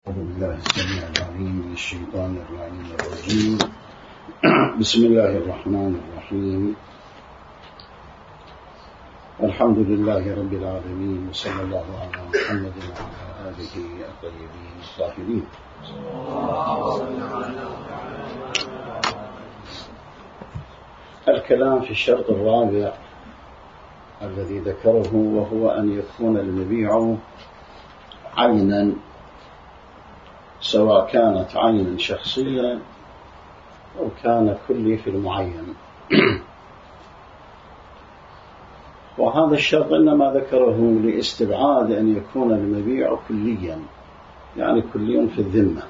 أعوذ بالله السميع العليم من الشيطان اللعين الرجيم. بسم الله الرحمن الرحيم. الحمد لله رب العالمين، وصلى الله على محمد وعلى آله الطيبين الطاهرين. الكلام في الشرط الرابع الذي ذكره، وهو أن يكون المبيع عينا، سواء كانت عينا شخصية أو كان كلي في المعين. وهذا الشرط إنما ذكره لاستبعاد أن يكون المبيع كليا، يعني كلي في الذمة،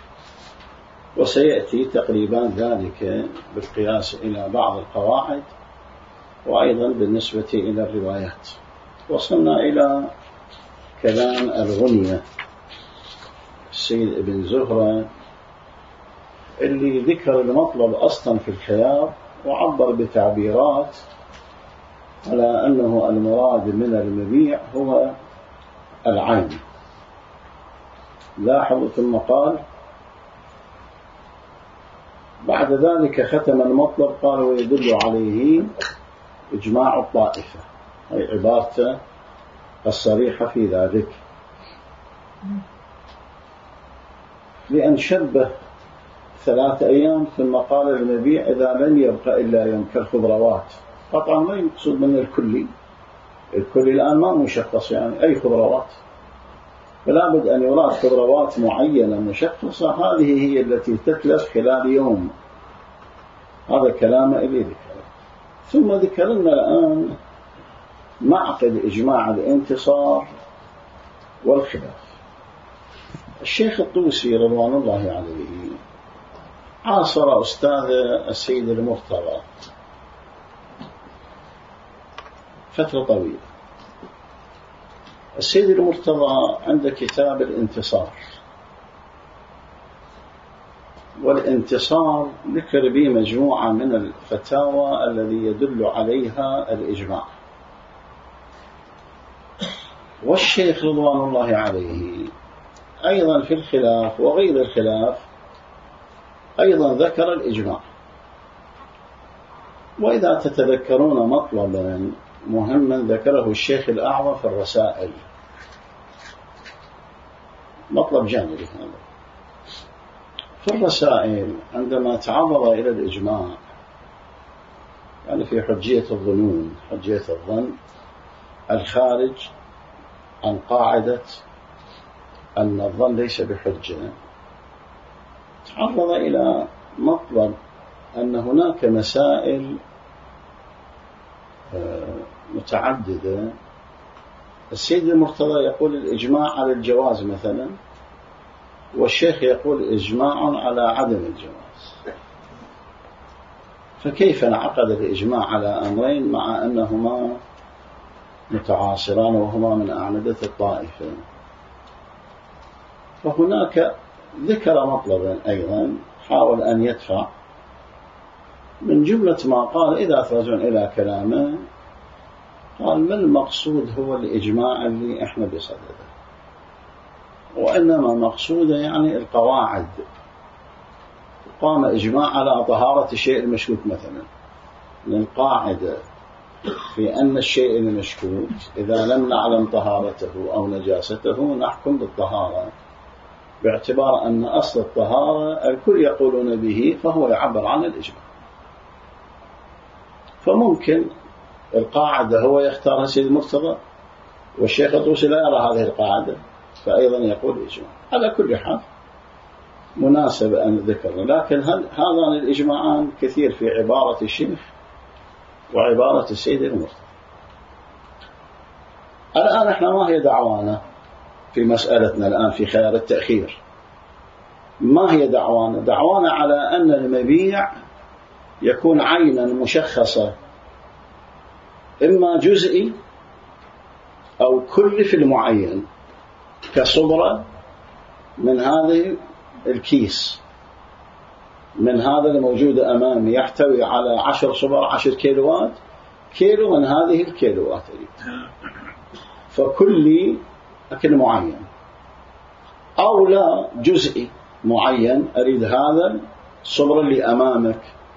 وسيأتي تقريبا ذلك بالقياس إلى بعض القواعد، وأيضا بالنسبة إلى الروايات. وصلنا إلى كلام الغنية السيد ابن زهرة، اللي ذكر المطلب أصلا في الخيار، وعبر بتعبيرات على أنه المراد من المبيع هو العين. لاحظوا ثم قال بعد ذلك ختم المطلب، قال ويدل عليه إجماع الطائفة، أي عبارته الصريحة في ذلك، لأن شبه 3 أيام ثم قال المبيع إذا لم يبقى إلا يوم كالخضروات. قطعا ما يقصد من الكلي الآن ما مشخص، يعني أي خضروات، فلا بد أن يراد خضروات معينة مشخصة، هذه هي التي تتلف خلال يوم. هذا كلام إلي ذكر. ثم ذكر لنا الآن معقد إجماع الانتصار والخلاف. الشيخ الطوسي رضوان الله عليه عاصر أستاذ السيد المرتضى فترة طويلة. السيد المرتضى عند كتاب الانتصار، والانتصار ذكر به مجموعة من الفتاوى الذي يدل عليها الإجماع. والشيخ رضوان الله عليه أيضا في الخلاف وغير الخلاف أيضا ذكر الإجماع. وإذا تتذكرون مطلبا مهما ذكره الشيخ الأعظم في الرسائل، مطلب جانبي هذا في الرسائل، عندما تعرض إلى الإجماع، يعني في حجية الظنون، حجية الظن الخارج عن قاعدة أن الظن ليس بحجة، تعرض إلى مطلب أن هناك مسائل متعددة. السيد المرتضى يقول الإجماع على الجواز مثلا، والشيخ يقول إجماع على عدم الجواز. فكيف انعقد الإجماع على أمرين مع أنهما متعاصران وهما من أعمدة الطائفة؟ فهناك ذكر مطلبا أيضا حاول أن يدفع من جملة ما قال. إذا ترجعون إلى كلامه قال ما المقصود هو الإجماع اللي إحنا بصدده، وإنما مقصوده يعني القواعد. قام إجماع على طهارة الشيء المشكوك مثلا، للقاعدة في أن الشيء المشكوك إذا لم نعلم طهارته أو نجاسته نحكم بالطهارة، باعتبار أن أصل الطهارة الكل يقولون به، فهو يعبر عن الإجماع. فممكن القاعدة هو يختارها سيد المرتضى، والشيخ الطوسي لا يرى هذه القاعدة، فأيضا يقول إجماع. على كل حال مناسب أن ذكرنا، لكن هذان الإجماعان كثير في عبارة الشيخ وعبارة السيد المرتضى. الآن احنا ما هي دعوانا في مسألتنا الآن في خيار التأخير؟ ما هي دعوانا؟ دعوانا على أن المبيع يكون عينا مشخصة، إما جزئي أو كل في المعين، كصبرة من هذه الكيس، من هذا الموجود أمامي يحتوي على 10 صبر 10 كيلوات، كيلو من هذه الكيلوات، فكل أكل معين، أو لا جزئي معين، أريد هذا الصبر اللي أمامك.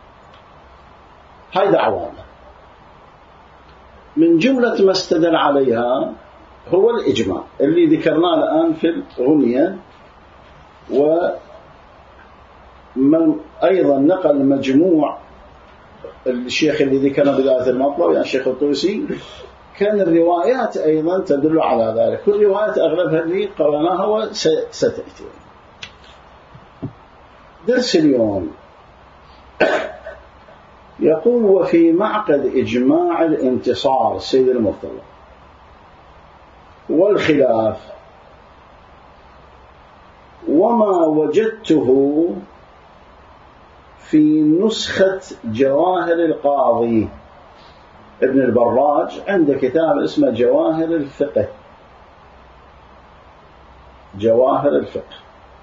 هاي دعوانا. من جملة ما استدل عليها هو الإجماع اللي ذكرناه الآن في الغنية، وأيضا نقل مجموع الشيخ اللي ذكرنا بداية المطلب يعني الشيخ الطوسي، كان الروايات أيضا تدل على ذلك. كل روايات أغلبها اللي قرأناها وستأتي. درس اليوم يقول: وفي معقد إجماع الانتصار السيد المرتضى والخلاف وما وجدته في نسخة جواهر القاضي ابن البراج، عنده كتاب اسمه جواهر الفقه. جواهر الفقه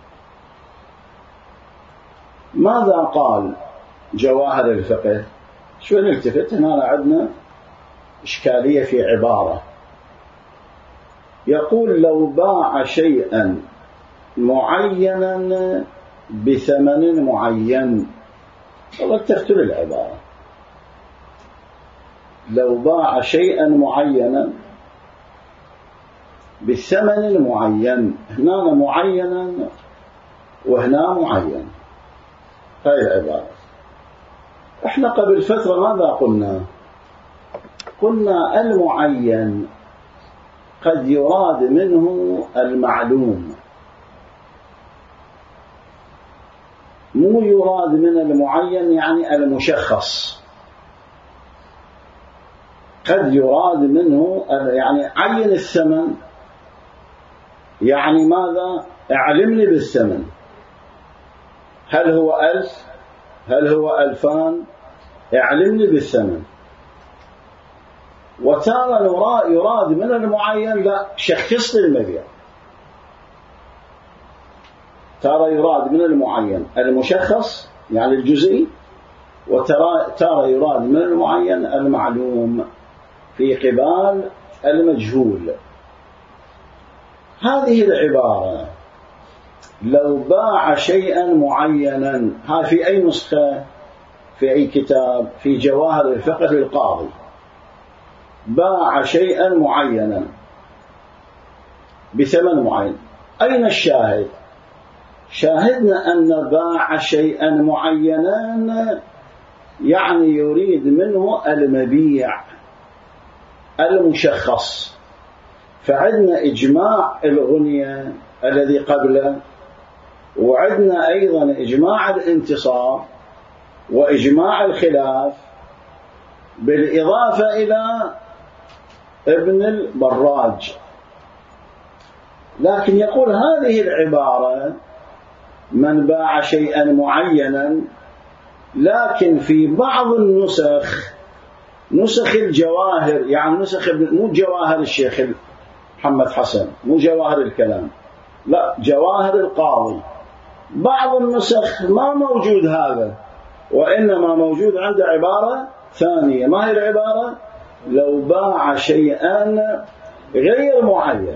ماذا قال جواهر الفقه؟ شو نلتفت هنا عندنا إشكالية في عبارة. يقول: لو باع شيئا معينا بثمن معين. والله تختل العبارة. لو باع شيئا معينا بثمن معين، هنا معينا وهنا معين. هاي العبارة. احنا قبل فترة ماذا قلنا؟ قلنا المعين قد يراد منه المعلوم، مو يراد من المعين يعني المشخص. قد يراد منه يعني عين الثمن، يعني ماذا؟ اعلمني بالثمن، هل هو 1000؟ هل هو 2000؟ اعلمني بالثمن. وتارة يراد من المعين لا، شخص لي المبيع. تارة يراد من المعين المشخص يعني الجزئي، وتارة يراد من المعين المعلوم في قبال المجهول. هذه العبارة لو باع شيئا معينا، ها في أي نسخة؟ في أي كتاب؟ في جواهر الفقه للقاضي. باع شيئا معينا بثمن معين. أين الشاهد؟ شاهدنا أن باع شيئا معينا يعني يريد منه المبيع المشخص. فعندنا إجماع الغنية الذي قبله، وعندنا أيضا إجماع الانتصار وإجماع الخلاف، بالإضافة إلى ابن البراج. لكن يقول هذه العبارة من باع شيئا معينا، لكن في بعض النسخ، نسخ الجواهر يعني نسخ مو جواهر الشيخ محمد حسن، مو جواهر الكلام، لا جواهر القاضي، بعض النسخ ما موجود هذا، وإنما موجود عنده عبارة ثانية. ما هي العبارة؟ لو باع شيئا غير معين،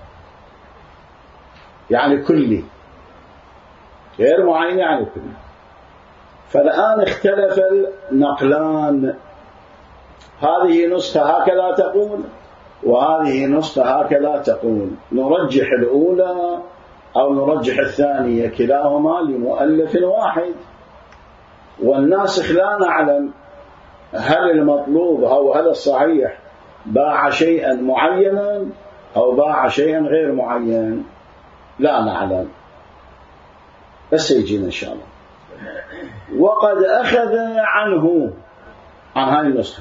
يعني كلي، غير معين يعني كلي. فالآن اختلف النقلان، هذه نسخة هكذا تقول وهذه نسخة هكذا تقول. نرجح الأولى أو نرجح الثانية، كلاهما لمؤلف واحد. والناسخ لا نعلم هل المطلوب أو هل الصحيح باع شيئا معينا أو باع شيئا غير معين، لا نعلم، بس يجينا إن شاء الله. وقد أخذ عنه عن هذه النسخة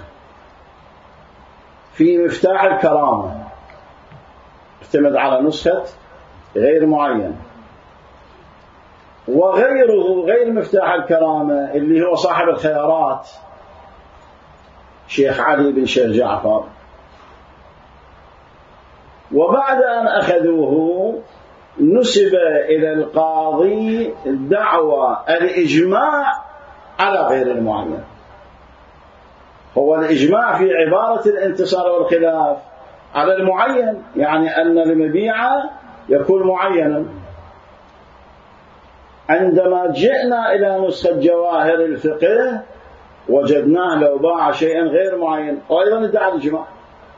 في مفتاح الكرامة، اعتمد على نسخة غير معين. وغيره غير مفتاح الكرامة اللي هو صاحب الخيارات شيخ علي بن شيخ جعفر. وبعد أن أخذوه نسب إلى القاضي دعوى الإجماع على غير المعين. هو الإجماع في عبارة الانتصار والخلاف على المعين، يعني أن المبيع يكون معينا، عندما جئنا إلى نسخة جواهر الفقه وجدناه لو باع شيئا غير معين وأيضا ادعى الإجماع.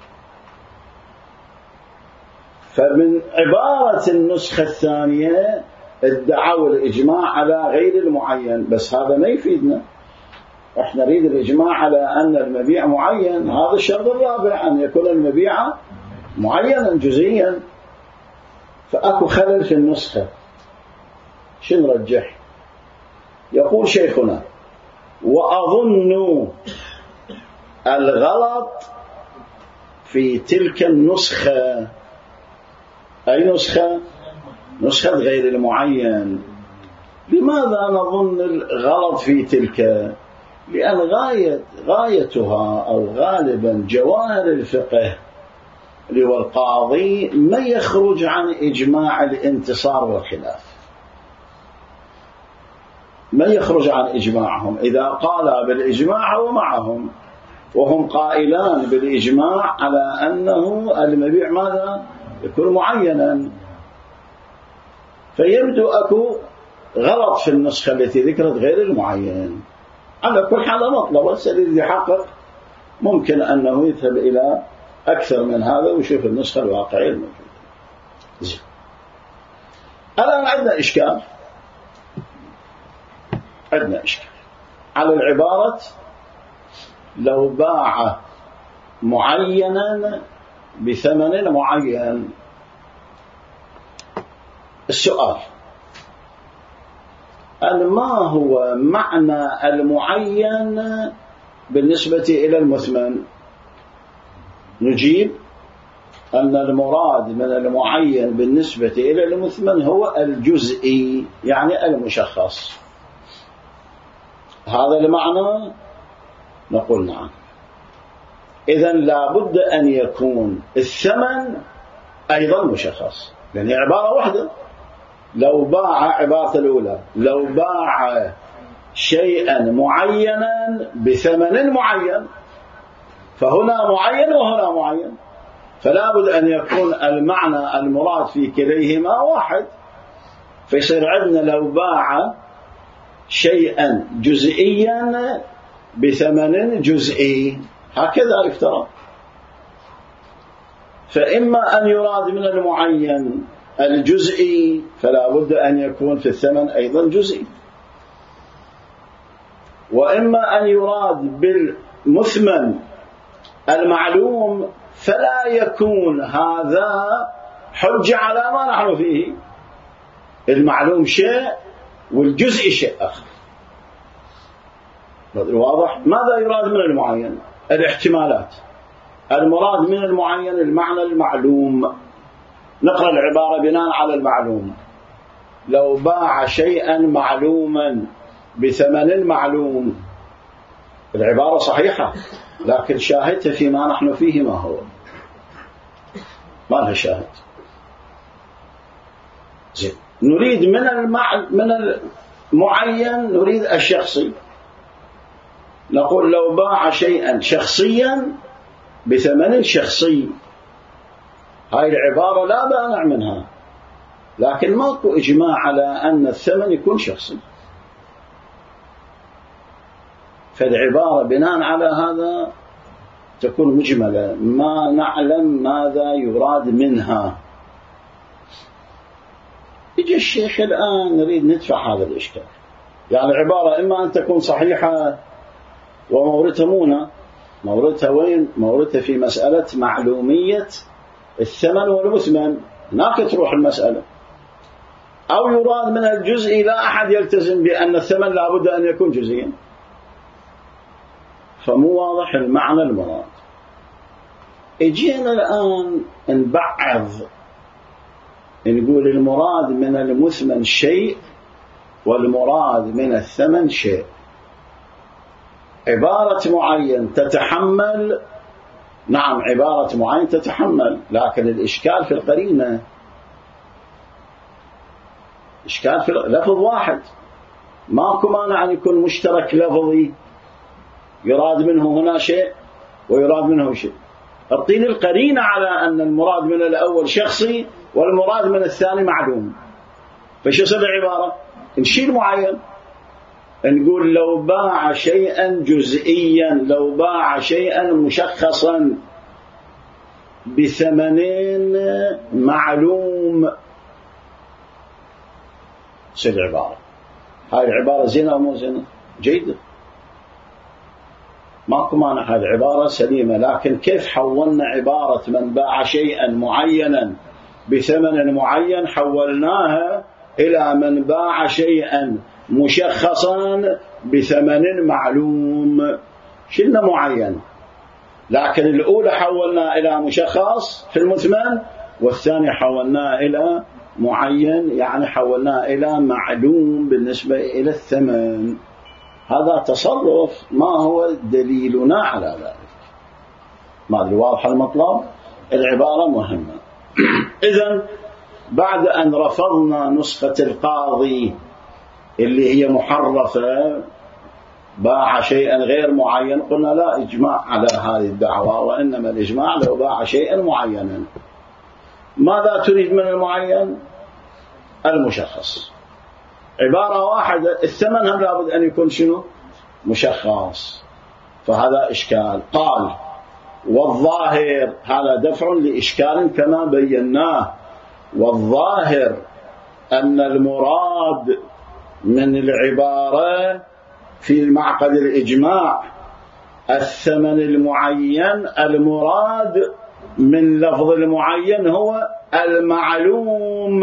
فمن عبارة النسخة الثانية ادعوا الإجماع على غير المعين، بس هذا ما يفيدنا. احنا نريد الإجماع على أن المبيع معين. هذا الشرط الرابع، أن يكون المبيع معينا جزئيا. فأكو خلل في النسخة. شو نرجح؟ يقول شيخنا: وأظن الغلط في تلك النسخة. أي نسخة؟ نسخة غير المعين. لماذا نظن الغلط في تلك؟ لأن غايتها أو غالبا جواهر الفقه والقاضي ما يخرج عن إجماع الانتصار والخلاف، ما يخرج عن إجماعهم. إذا قال بالإجماع هو معهم، وهم قائلان بالإجماع على أنه المبيع ماذا؟ يكون معينا. فيبدو أكو غلط في النسخة التي ذكرت غير المعين. على كل حال مطلب الذي يحقق ممكن أنه يذهب إلى أكثر من هذا ويشوف النسخة الواقعية الموجودة. الآن عندنا إشكال على العبارة لو باع معينا بثمن معين. السؤال: ما هو معنى المعين بالنسبة إلى المثمن؟ نجيب أن المراد من المعين بالنسبة إلى المثمن هو الجزئي، يعني المشخص. هذا المعنى؟ نقول نعم. إذن لا بد أن يكون الثمن أيضا مشخص، يعني عبارة واحدة. لو باع، عبارة الأولى، لو باع شيئا معينا بثمن معين، فهنا معين وهنا معين، فلا بد أن يكون المعنى المراد في كليهما واحد. فيصير عندنا لو باع شيئا جزئيا بثمن جزئي، هكذا يفترض. فإما أن يراد من المعين الجزئي، فلا بد أن يكون في الثمن أيضا جزئي، وإما أن يراد بالمثمن المعلوم، فلا يكون هذا حجة على ما نحن فيه. المعلوم شيء والجزء شيء آخر. واضح؟ ماذا يراد من المعين؟ الاحتمالات. المراد من المعين المعنى المعلوم. نقرأ العبارة بناء على المعلوم. لو باع شيئا معلوما بثمن معلوم، العبارة صحيحة، لكن شاهدت فيما نحن فيه ما هو؟ ما لها شاهد. زين. نريد من المعين نريد الشخصي. نقول لو باع شيئا شخصيا بثمن شخصي، هاي العبارة لا مانع منها، لكن ماكو إجماع على أن الثمن يكون شخصي. فالعبارة بناء على هذا تكون مجملة، ما نعلم ماذا يراد منها. يجي الشيخ الآن نريد ندفع هذا الإشكال. يعني العبارة إما أن تكون صحيحة وموردها مونا، موردها وين؟ موردها في مسألة معلومية الثمن والمثمن، هناك تروح المسألة. أو يراد من الجزء، لا أحد يلتزم بأن الثمن لا بد أن يكون جزئيا، فمو واضح المعنى المراد. اجينا الآن نبعض، نقول المراد من المثمن شيء والمراد من الثمن شيء. عبارة معين تتحمل، نعم عبارة معين تتحمل، لكن الإشكال في القرينة، إشكال في لفظ واحد، ماكو مانع أن يكون مشترك لفظي يراد منه هنا شيء ويراد منه شيء. اعطيني القرينة على أن المراد من الأول شخصي والمراد من الثاني معلوم، فش يصير العبارة؟ نشيل معين، نقول لو باع شيئا جزئيا، لو باع شيئا مشخصا بثمن معلوم، تصير العبارة. هاي العبارة زينة أو مو زينة؟ جيدة، ماكو مانع، هذه العبارة سليمة. لكن كيف حولنا عبارة من باع شيئا معينا بثمن معين، حولناها إلى من باع شيئا مشخصا بثمن معلوم؟ شلنا معين، لكن الأولى حولنا إلى مشخص في المثمن، والثانية حولناه إلى معين، يعني حولناه إلى معلوم بالنسبة إلى الثمن. هذا تصرف ما هو دليلنا على ذلك. ما أدري واضح المطلب؟ العبارة مهمة. إذن بعد أن رفضنا نسخة القاضي اللي هي محرفة، باع شيئا غير معين، قلنا لا إجماع على هذه الدعوة، وإنما الإجماع لو باع شيئا معينا. ماذا تريد من المعين؟ المشخص. عبارة واحدة، الثمن هم لابد أن يكون شنو؟ مشخص، فهذا إشكال. قال والظاهر، هذا دفع لإشكال كما بيناه، والظاهر أن المراد من العبارة في معقد الإجماع الثمن المعين، المراد من لفظ المعين هو المعلوم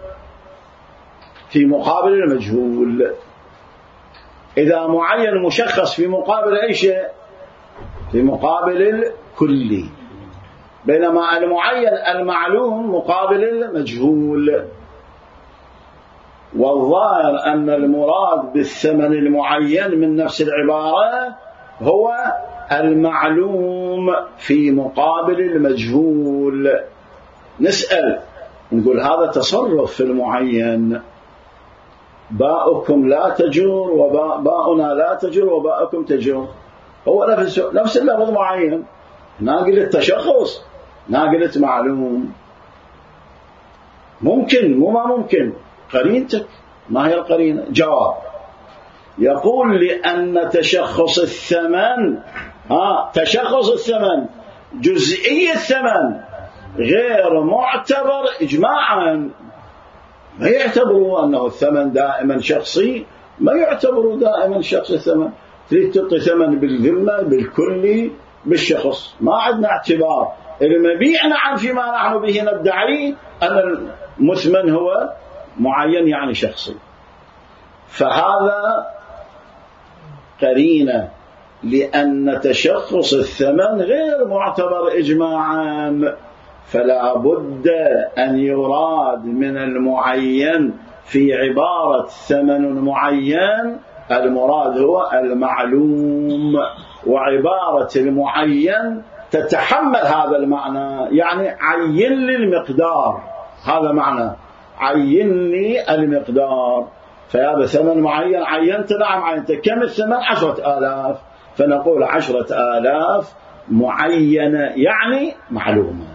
في مقابل المجهول. إذا معين مشخص في مقابل أي شيء؟ في مقابل الكلي، بينما المعين المعلوم مقابل المجهول. والظاهر أن المراد بالثمن المعين من نفس العبارة هو المعلوم في مقابل المجهول. نسأل نقول هذا تصرف في المعين، باؤكم لا تجور وباؤنا لا تجور وباؤكم تجور، هو نفس اللفظ معين، ناقل التشخص ناقل معلوم. ممكن مو ما ممكن، قرينتك ما هي القرينة؟ جواب، يقول لأن تشخص الثمن تشخص الثمن جزئي الثمن غير معتبر إجماعا. ما يعتبروا أنه الثمن دائما شخصي، ما يعتبروا دائما شخص الثمن. تريد تعطي ثمن بالذمة بالكلي بالشخص، ما عندنا اعتبار. المبيع نعم فيما نحن به ندعي أن المثمن هو معين يعني شخصي، فهذا قرينة لأن تشخص الثمن غير معتبر إجماعا، فلا بد أن يراد من المعين في عبارة ثمن معين المراد هو المعلوم، وعبارة المعين تتحمل هذا المعنى، يعني عين لي المقدار، هذا معنى عين لي المقدار. فهذا ثمن معين، عينت نعم عينت، كم الثمن؟ 10,000، فنقول 10,000 معينة يعني معلومة.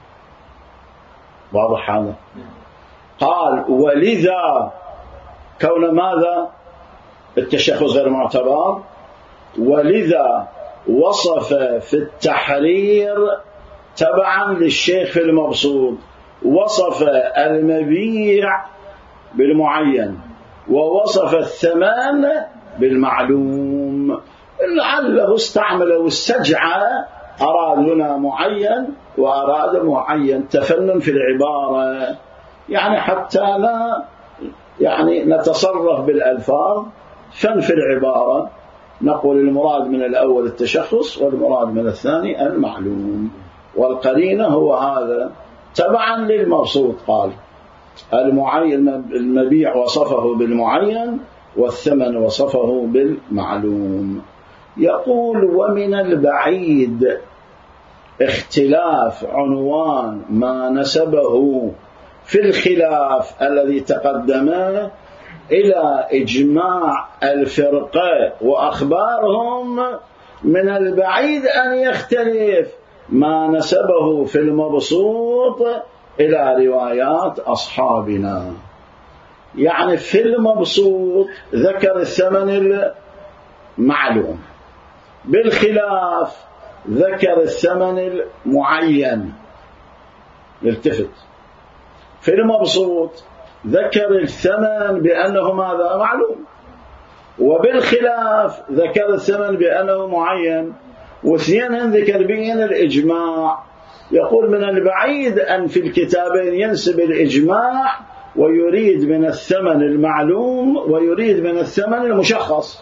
واضح هذا؟ قال ولذا كون ماذا؟ التشخص غير معتبر، ولذا وصف في التحرير تبعا للشيخ المبسوط، وصف المبيع بالمعين ووصف الثمن بالمعلوم. لعله استعمل واستجعى، أراد هنا معين وأراد معين، تفنن في العبارة، يعني حتى لا يعني نتصرف بالألفاظ، فن في العبارة. نقول المراد من الأول التشخص والمراد من الثاني المعلوم، والقرينة هو هذا تبعا للمبسوط. قال المعين المبيع وصفه بالمعين والثمن وصفه بالمعلوم. يقول ومن البعيد اختلاف عنوان ما نسبه في الخلاف الذي تقدم إلى إجماع الفرقة وأخبارهم، من البعيد أن يختلف ما نسبه في المبسوط إلى روايات أصحابنا. يعني في المبسوط ذكر الثمن المعلوم، بالخلاف ذكر الثمن المعين. التفت، في المبسوط ذكر الثمن بأنه ماذا؟ معلوم، وبالخلاف ذكر الثمن بأنه معين، واثنين ذكر بين الإجماع. يقول من البعيد أن في الكتابين ينسب الإجماع ويريد من الثمن المعلوم ويريد من الثمن المشخص،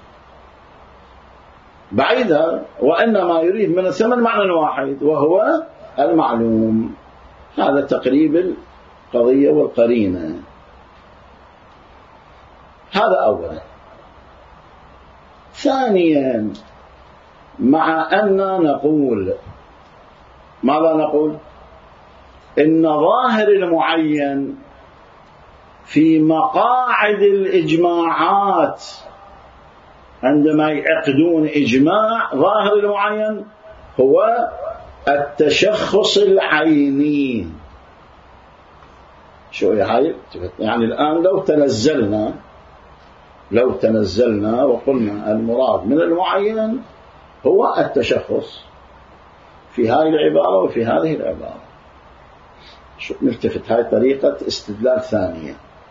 بعيدها، وإنما يريد من الثمن معنى واحد وهو المعلوم. هذا تقريب القضية والقرينة. هذا أولا. ثانيا، مع أننا نقول ماذا نقول؟ إن ظاهر المعين في مقاعد الإجماعات عندما يعقدون إجماع، ظاهر المعين هو التشخص العيني. شو هاي؟ يعني الآن لو تنزلنا وقلنا المراد من المعين هو التشخص في هذه العبارة وفي هذه العبارة. شو نلتفت؟ هاي طريقة استدلال ثانية.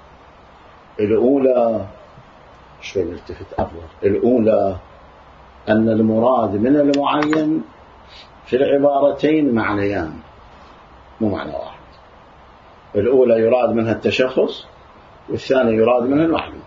الأولى شو نلتفت أفضل؟ الأولى أن المراد من المعين في العبارتين معنيان، مو معنى واحد. الأولى يراد منها التشخص، والثانية يراد منها المعلوم.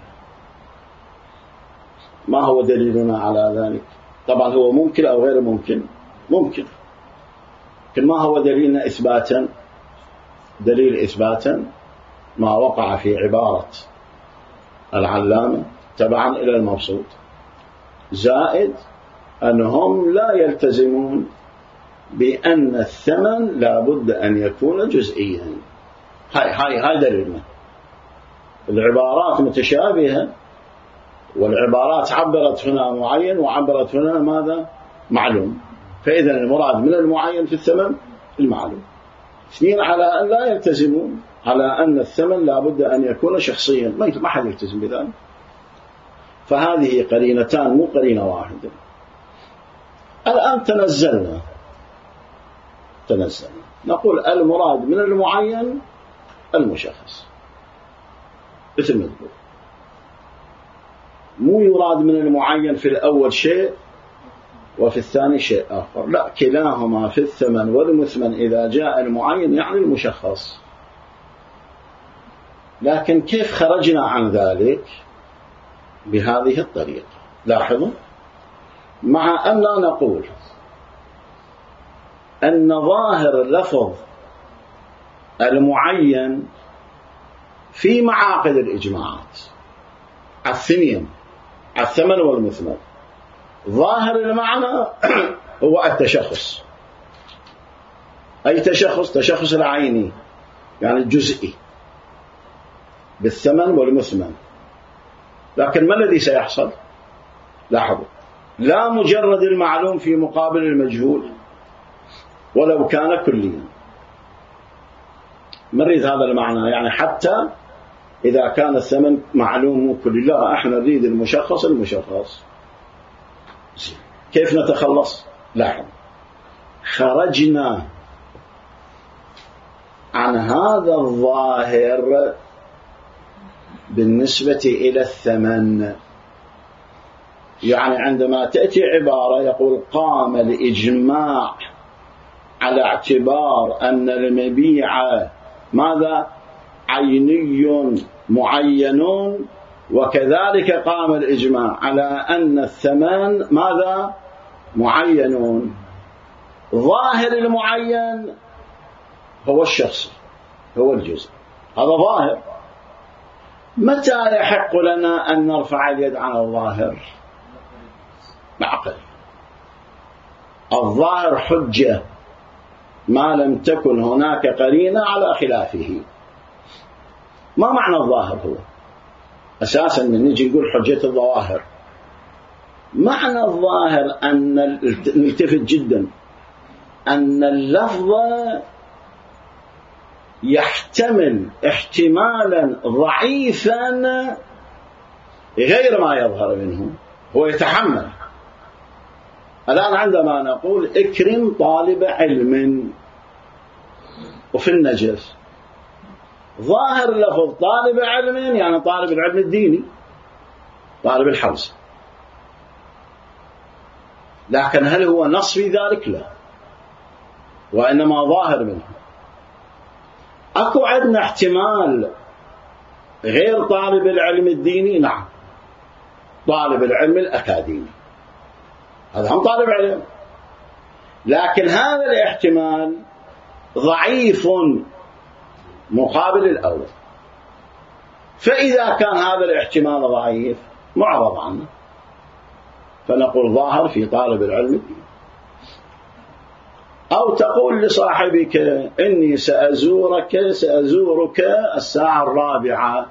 ما هو دليلنا على ذلك؟ طبعا هو ممكن أو غير ممكن. ممكن، لكن ما هو دليلنا إثباتا؟ دليل إثباتا ما وقع في عبارة العلامة تبعا إلى المبسوط، زائد أنهم لا يلتزمون بأن الثمن لا بد أن يكون جزئيا. هاي دليلنا. العبارات متشابهة، والعبارات عبرت هنا معين وعبرت هنا ماذا؟ معلوم. فإذا المراد من المعين في الثمن المعلوم. اثنين على أن لا يلتزمون على أن الثمن لا بد أن يكون شخصيا، ما حد يلتزم بذلك. فهذه قرينتان مو قرينة واحدة. الآن تنزلنا نقول المراد من المعين المشخص، مثل ما تقول، مو يراد من المعين في الأول شيء وفي الثاني شيء آخر، لا، كلاهما في الثمن والمثمن إذا جاء المعين يعني المشخص. لكن كيف خرجنا عن ذلك؟ بهذه الطريقة. لاحظوا، مع أننا نقول أن ظاهر لفظ المعين في معاقد الإجماعات الثمين، الثمن والمثمن، ظاهر المعنى هو التشخص. أي تشخص؟ تشخص العيني، يعني الجزئي بالثمن والمثمن. لكن ما الذي سيحصل؟ لاحظوا، لا مجرد المعلوم في مقابل المجهول ولو كان كليا. نريد هذا المعنى، يعني حتى إذا كان الثمن معلوم كلي، لا، احنا نريد المشخص. كيف نتخلص؟ لاحظ، خرجنا عن هذا الظاهر بالنسبة إلى الثمن. يعني عندما تأتي عبارة يقول قام الإجماع على اعتبار أن المبيع ماذا؟ عيني معين، وكذلك قام الإجماع على أن الثمن ماذا؟ معين. ظاهر المعين هو الشخص، هو الجزء، هذا ظاهر. متى يحق لنا أن نرفع اليد عن الظاهر؟ معقل. الظاهر حجة ما لم تكن هناك قرينة على خلافه. ما معنى الظاهر؟ هو أساسا من نجي نقول حجة الظواهر، معنى الظاهر أن نلتفت جدا أن اللفظ يحتمل احتمالا ضعيفا غير ما يظهر منه، هو يتحمل. الآن عندما نقول اكرم طالب علم وفي النجف، ظاهر لفظ طالب علم يعني طالب العلم الديني، طالب الحوزة، لكن هل هو نص في ذلك؟ لا، وإنما ظاهر منه. أكو عندنا احتمال غير طالب العلم الديني؟ نعم، طالب العلم الأكاديمي هذا هم طالب علم، لكن هذا الاحتمال ضعيف مقابل الأول. فإذا كان هذا الاحتمال ضعيف معرض عنه، فنقول ظاهر في طالب العلم الديني. أو تقول لصاحبك إني سأزورك الساعة 4،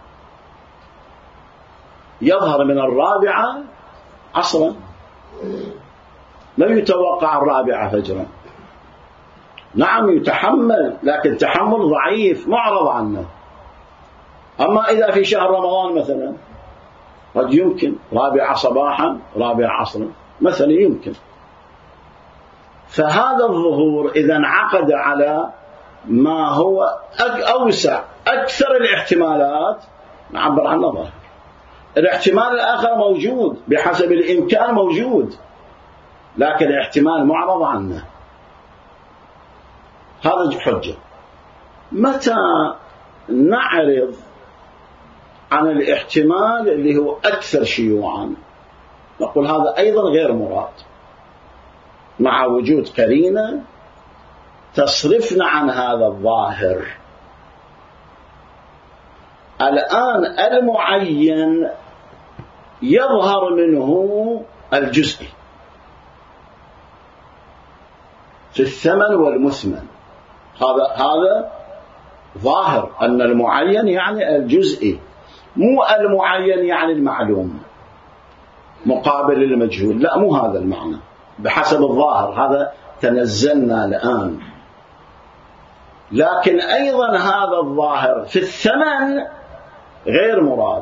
يظهر من 4 عصرا، لم يتوقع 4 فجرا. نعم يتحمل، لكن تحمل ضعيف معرض عنه. أما إذا في شهر رمضان مثلا قد يمكن 4 صباحا 4 عصرا مثلا يمكن. فهذا الظهور إذا انعقد على ما هو أوسع، أكثر الاحتمالات نعبر عنه ظاهر. الاحتمال الآخر موجود بحسب الإمكان موجود، لكن الاحتمال معرض عنه. هذا حجة. متى نعرض عن الاحتمال اللي هو أكثر شيوعا؟ نقول هذا أيضا غير مراد، مع وجود قرينة تصرفنا عن هذا الظاهر. الآن المعين يظهر منه الجزء في الثمن والمثمن، هذا ظاهر أن المعين يعني الجزء، مو المعين يعني المعلوم مقابل المجهول، لا مو هذا المعنى بحسب الظاهر، هذا تنزلنا الآن. لكن أيضا هذا الظاهر في الثمن غير مراد،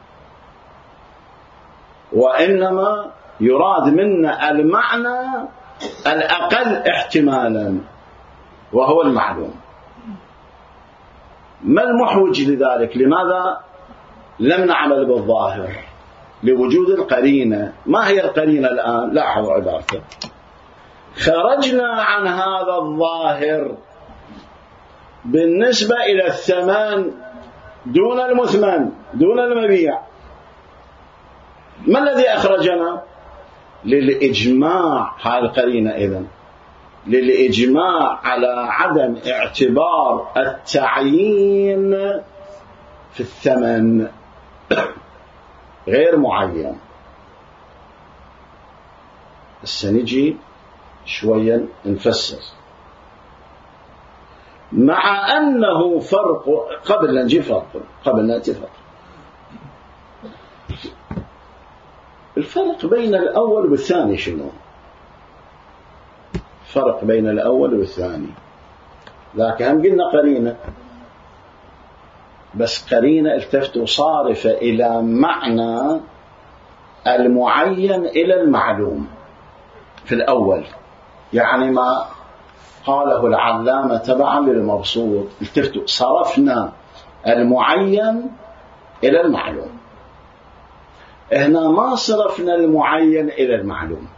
وإنما يراد منا المعنى الأقل احتمالا وهو المعلوم. ما المحوج لذلك؟ لماذا لم نعمل بالظاهر؟ لوجود القرينة. ما هي القرينة الآن؟ لاحظوا عبارته: خرجنا عن هذا الظاهر بالنسبة إلى الثمن دون المثمن دون المبيع. ما الذي أخرجنا؟ للإجماع. هذه القرينة إذن للإجماع على عدم اعتبار التعيين في الثمن غير معين. سنجي شويا نفسر، مع أنه فرق. قبل نأتي فرق. الفرق بين الأول والثاني شنو؟ فرق بين الأول والثاني، لكن هم قلنا قرينة، بس قرينة التفتوا صارفة إلى معنى المعين إلى المعلوم في الأول، يعني ما قاله العلامة تبعا للمبسوط، التفتوا صرفنا المعين إلى المعلوم. هنا ما صرفنا المعين إلى المعلوم،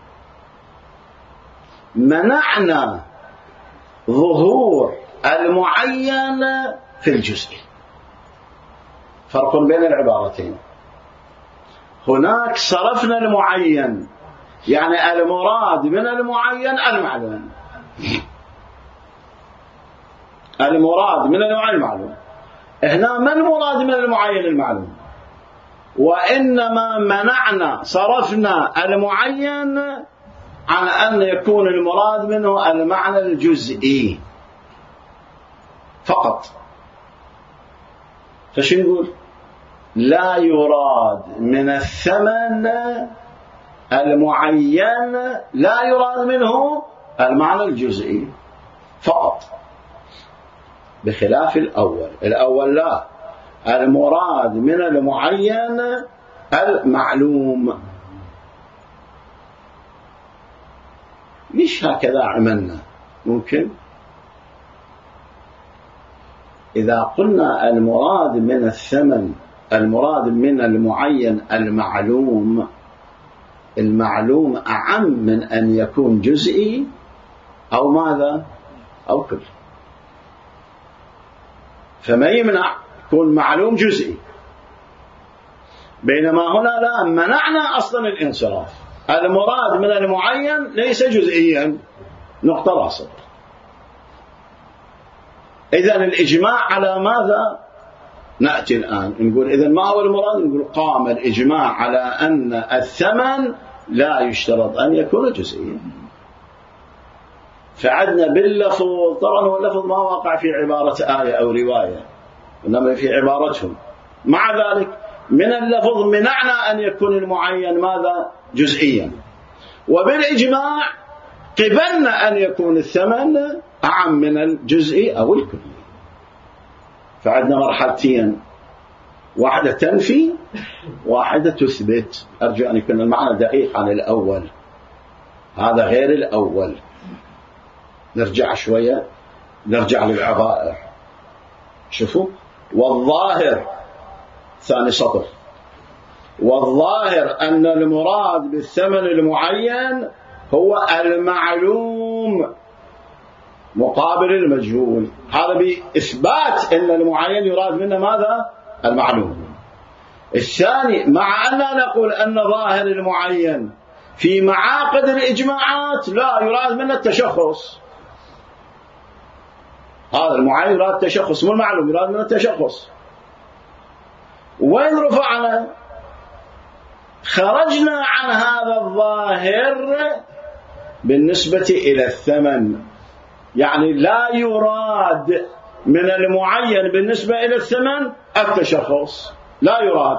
منعنا ظهور المعين في الجزء. فرق بين العبارتين. هناك صرفنا المعين يعني المراد من المعين المعلوم، المراد من المعين المعلوم. هنا ما المراد من المعين المعلوم؟ وإنما منعنا صرفنا المعين عن أن يكون المراد منه المعنى الجزئي فقط. فشو نقول؟ لا يراد من الثمن المعين، لا يراد منه المعنى الجزئي فقط. بخلاف الأول لا، المراد من المعين المعلوم. مش هكذا عملنا؟ ممكن إذا قلنا المراد من الثمن، المراد من المعين المعلوم أعم من أن يكون جزئي أو ماذا أو كل، فما يمنع يكون معلوم جزئي، بينما هنا لا، منعنا أصلا الانصراف. المراد من المعين ليس جزئيا، نقطة راس. إذن الإجماع على ماذا؟ نأتي الآن نقول إذن ما هو المراد؟ نقول قام الإجماع على أن الثمن لا يشترط أن يكون جزئيا. فعدنا باللفظ، طبعا هو اللفظ ما واقع في عبارة آية أو رواية، إنما في عبارتهم. مع ذلك من اللفظ منعنا أن يكون المعين ماذا؟ جزئيا، وبالإجماع قبلنا أن يكون الثمن أعم من الجزئي أو الكلي. فعندنا مرحلتين، واحدة تنفي، واحدة تثبت. أرجو أن يكون المعنى دقيق عن الأول، هذا غير الأول. نرجع شوية، نرجع للعبائر. شوفوا، والظاهر، ثاني سطر، والظاهر أن المراد بالثمن المعين هو المعلوم مقابل المجهول. هذا بإثبات أن المعين يراد منه ماذا؟ المعلوم. الثاني، مع أننا نقول أن ظاهر المعين في معاقد الإجماعات لا يراد منه التشخص. هذا المعين يراد التشخص، مو المعلوم يراد منه التشخص. وين رفعنا؟ خرجنا عن هذا الظاهر بالنسبة إلى الثمن، يعني لا يراد من المعين بالنسبة إلى الثمن التشخص، لا يراد.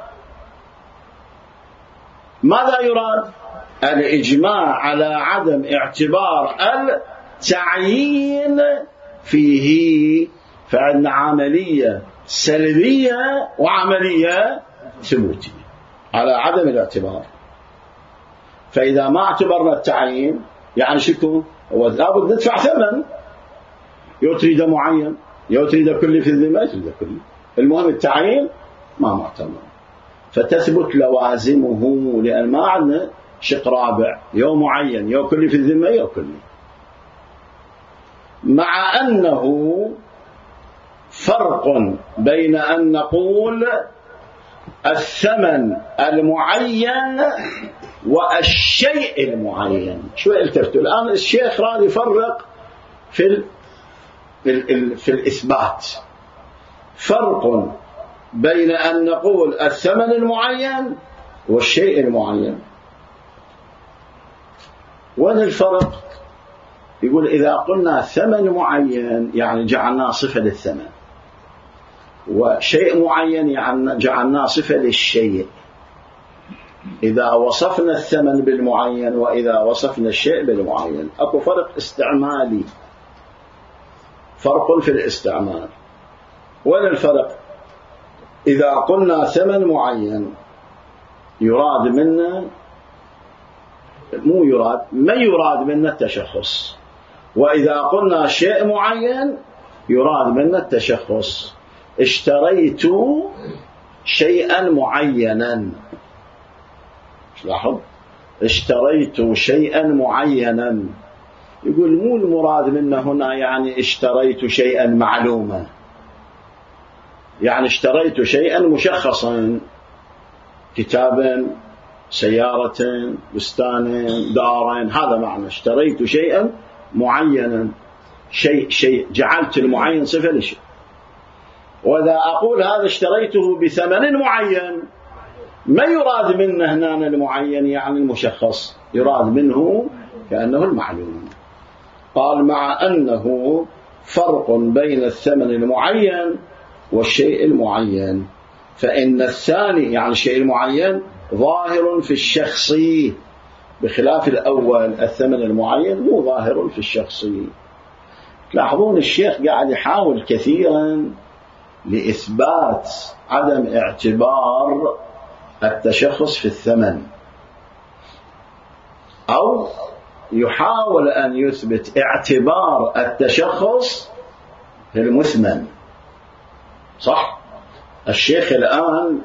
ماذا يراد؟ الإجماع على عدم اعتبار التعيين فيه. فعندنا عملية سلبية وعملية ثبوتية على عدم الاعتبار. فإذا ما اعتبرنا التعيين يعني شكو، هو لابد ندفع ثمن، يو تريد معين، يو تريد كلي في الذمة، يتريد كلي، المهم التعيين ما معتبر، فتثبت لوازمه، لأن ما عندنا شق رابع، يو معين يو كلي في الذمة يو كلي. مع أنه فرق بين أن نقول الثمن المعين والشيء المعين. شوي التفتوا الآن، الشيخ راد يفرق في الإثبات. فرق بين أن نقول الثمن المعين والشيء المعين. وين الفرق؟ يقول إذا قلنا ثمن معين يعني جعلناه صفة للثمن، وشيء معين يعني جعلناه صفة للشيء. إذا وصفنا الثمن بالمعين وإذا وصفنا الشيء بالمعين أكو فرق استعمالي، فرق في الاستعمال. وين الفرق؟ إذا قلنا ثمن معين يراد منا، مو يراد، ما يراد منا التشخص. وإذا قلنا شيء معين يراد منا التشخص. اشتريت شيئا معينا، لاحظ، اشتريت شيئا معينا. يقول مو المراد منه هنا يعني اشتريت شيئا معلوما، يعني اشتريت شيئا مشخصا، كتابا، سيارة، بستانا، دارا، هذا معنى اشتريت شيئا معينا. شيء جعلت المعين صفة لشيء. وإذا أقول هذا اشتريته بثمن معين، ما يراد منه هنا المعين يعني المشخص، يراد منه كأنه المعلوم. قال مع أنه فرق بين الثمن المعين والشيء المعين، فإن الثاني يعني الشيء المعين ظاهر في الشخصي، بخلاف الأول الثمن المعين مو ظاهر في الشخصي. تلاحظون الشيخ قاعد يحاول كثيرا لإثبات عدم اعتبار التشخص في الثمن، أو يحاول أن يثبت اعتبار التشخص في المثمن. صح؟ الشيخ الآن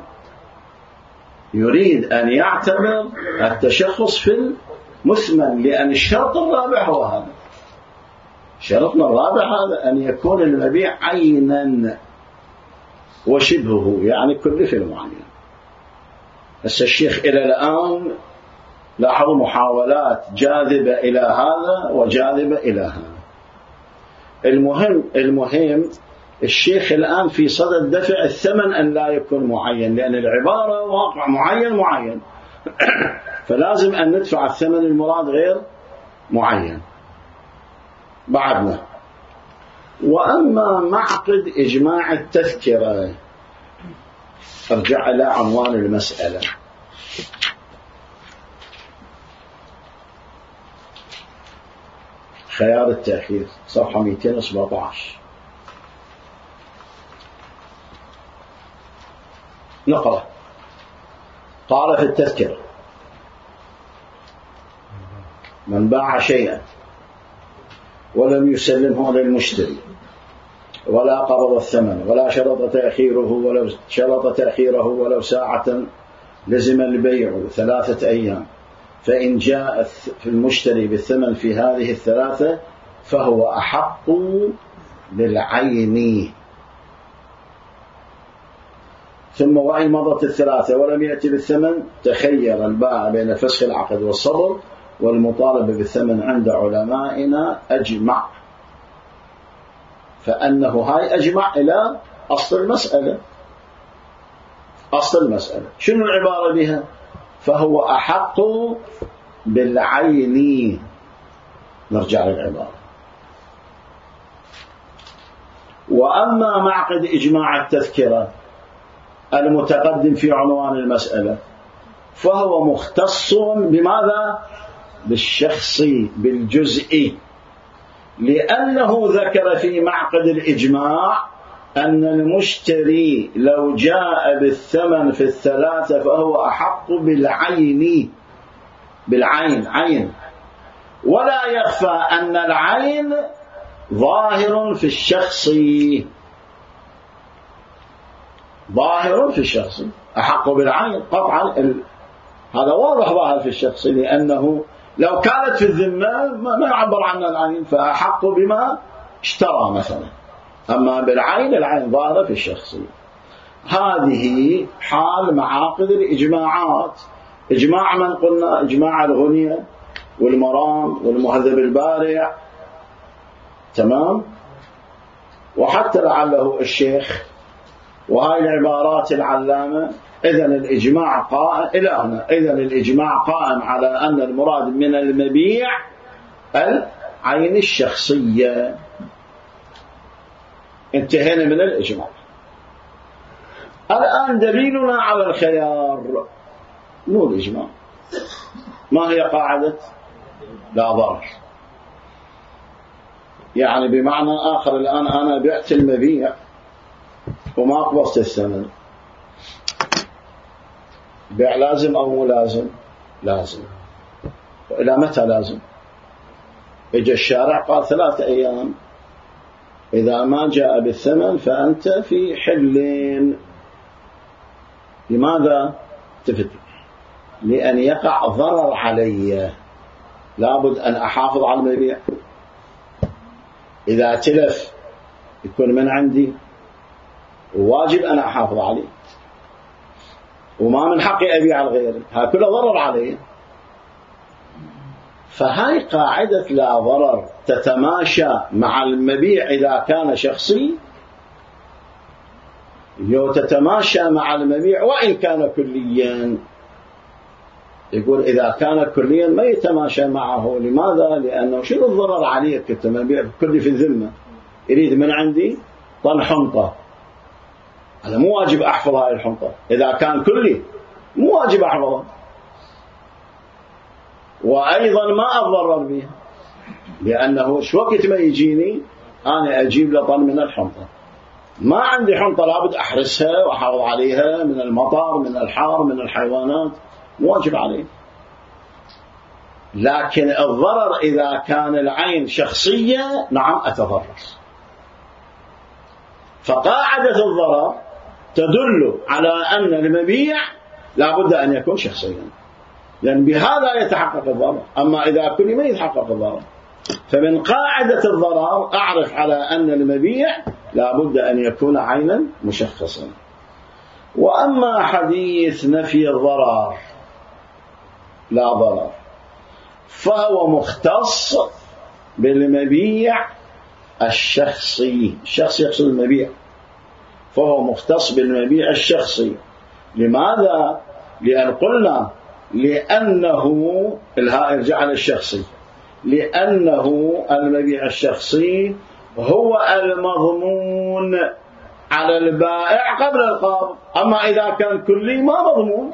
يريد أن يعتبر التشخص في المثمن، لأن الشرط الرابع هو هذا. شرطنا الرابع هذا، أن يكون المبيع عينا وشبهه، يعني كل في المعين. بس الشيخ إلى الآن لاحظوا محاولات جاذبة إلى هذا وجاذبة إلى هذا. المهم الشيخ الآن في صدد دفع الثمن أن لا يكون معين، لأن العبارة واقع معين فلازم أن ندفع الثمن المراد غير معين. بعدنا وأما معقد إجماع التذكرة، ارجع إلى عنوان المسألة. خيار التأخير صفحة 217. نقرأ. قال في التذكرة: من باع شيئا ولم يسلمه للمشتري ولا قبض الثمن ولا شرط تأخيره ولو ساعة، لزم البيع 3 أيام، فإن جاء في المشتري بالثمن في هذه 3 فهو أحق بالعين. ثم وإن مضت 3 ولم يأتي بالثمن، تخير البائع بين فسخ العقد والصبر والمطالبة بالثمن عند علمائنا أجمع. فأنه هاي أجمع إلى أصل المسألة. أصل المسألة شنو العبارة بها؟ فهو أحق بالعين. نرجع للعبارة. وأما معقد إجماع التذكرة المتقدم في عنوان المسألة فهو مختص بماذا؟ بالشخصي، بالجزئي، لأنه ذكر في معقد الإجماع أن المشتري لو جاء بالثمن في 3 فهو أحق بالعين. عين. ولا يخفى أن العين ظاهر في الشخصي. أحق بالعين قطعا. هذا واضح ظاهر في الشخصي، لأنه لو كانت في الذمة ما يعبر عنها العين، فأحق بما اشترى مثلا. أما بالعين، العين ظاهرة في الشخصي. هذه حال معاقد الإجماعات. إجماع من قلنا؟ إجماع الغنية والمرام والمهذب البارع، تمام. وحتى لعله الشيخ، وهاي العبارات العلامة. إذن الإجماع قائم إلى هنا. إذن الإجماع قائم على أن المراد من المبيع العين الشخصية. انتهينا من الإجماع. الآن دليلنا على الخيار مو الإجماع. ما هي قاعدة لا ضرر؟ يعني بمعنى آخر، الآن أنا بعت المبيع وما قبضت الثمن، بيع لازم أو مو لازم؟ لازم. وإلى متى لازم؟ إجا الشارع قال 3 أيام، إذا ما جاء بالثمن فأنت في حل. لماذا؟ تفتح لأن يقع ضرر علي، لابد أن أحافظ على المبيع. إذا تلف يكون من عندي، وواجب أن أحافظ عليه، وما من حقي أبيع الغير، هذا كله ضرر عليه. فهاي قاعدة لا ضرر تتماشى مع المبيع إذا كان شخصي، تتماشى مع المبيع وإن كان كليا. يقول إذا كان كليا ما يتماشى معه. لماذا؟ لأنه شنو الضرر عليك؟ كنت مبيع كلي في الذمة، يريد من عندي طن حنطة، هذا مو واجب أحفظ هاي الحنطة. إذا كان كلي مو واجب أحفظها، وأيضا ما أضرر بها، لأنه شو وقت ما يجيني أنا أجيب لطن من الحنطة، ما عندي حنطة لابد أحرسها وأحافظ عليها من المطر من الحار من الحيوانات، واجب عليه. لكن الضرر إذا كان العين شخصية نعم أتضرر. فقاعدة الضرر تدل على أن المبيع لابد أن يكون شخصيا، لأن بهذا يتحقق الضرر. أما إذا كل ما يتحقق الضرر، فمن قاعدة الضرر أعرف على أن المبيع لابد أن يكون عينا مشخصا. وأما حديث نفي الضرر لا ضرر فهو مختص بالمبيع الشخصي. الشخص يقصد المبيع، فهو مختص بالمبيع الشخصي. لماذا؟ لأن قلنا لأنه الهاء يرجع للشخصي، لأنه المبيع الشخصي هو المضمون على البائع قبل القابض. أما إذا كان كلي ما مضمون،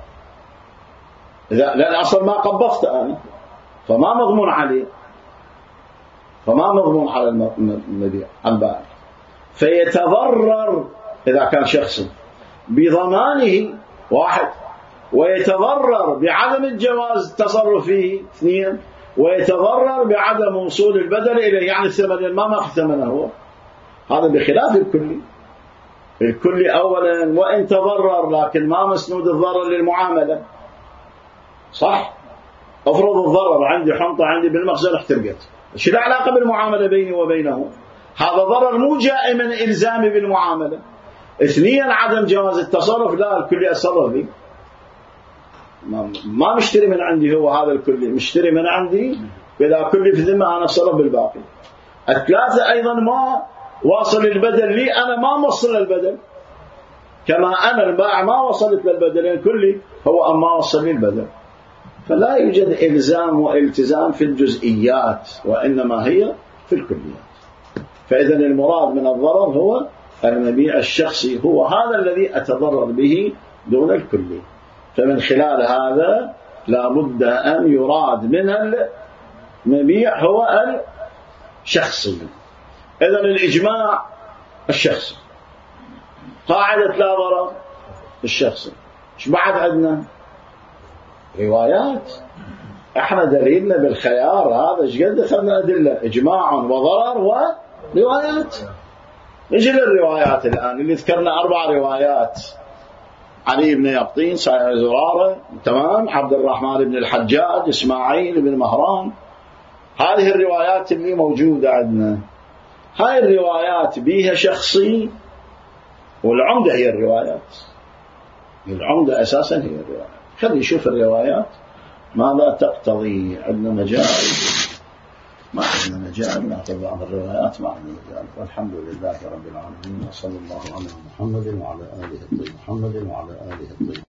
لأن أصلا ما قبضت أنا، فما مضمون عليه، فما مضمون على المبيع على البائع، فيتضرر إذا كان شخصي بضمانه واحد، ويتضرر بعدم الجواز التصرف فيه اثنين، ويتضرر بعدم وصول البدل إليه، يعني الثمن ما أخذ ثمنه هو. هذا بخلاف الكلي. الكلي أولا وإن تضرر لكن ما مسنود الضرر للمعاملة، صح؟ أفرض الضرر عندي حنطة عندي بالمخزن احترقت، ايش العلاقة بالمعاملة بيني وبينه؟ هذا ضرر مو جاء من إلزامي بالمعاملة. اثنين عدم جواز التصرف، لا الكلي أتصرف به، ما مشتري من عندي هو هذا الكلي، مشتري من عندي بلا كلي في ذمة أنا أتصرف بالباقي. الثلاثة أيضا ما واصل البدل لي، أنا ما موصل البدل، كما أنا البائع ما وصلت للبدل، لأن كلي هو أما وصل لي البدل. فلا يوجد إلزام والتزام في الجزئيات، وإنما هي في الكليات. فإذا المراد من الضرر هو المبيع الشخصي، هو هذا الذي أتضرر به دون الكلي. فمن خلال هذا لا بد أن يراد من المبيع هو الشخصي. إذن الإجماع الشخصي، قاعدة لا ضرر الشخصي. إيش بعد عندنا؟ روايات. احنا دليلنا بالخيار هذا ايش قد اخذنا أدلة، إجماع وضرر وروايات. نجي للروايات الآن اللي ذكرنا 4 روايات: علي بن يقطين، سعيد زرارة، تمام، عبد الرحمن بن الحجاج، إسماعيل بن مهران. هذه الروايات اللي موجودة عندنا، هاي الروايات بيها شخصي، والعمدة هي الروايات، العمدة أساسا هي الروايات. خلي نشوف الروايات ماذا تقتضي. عندنا مجال؟ ما عندنا مجال، نعتبر عن الروايات ما عندنا مجال. والحمد لله رب العالمين، وصلى الله على محمد وعلى آله الطيبين.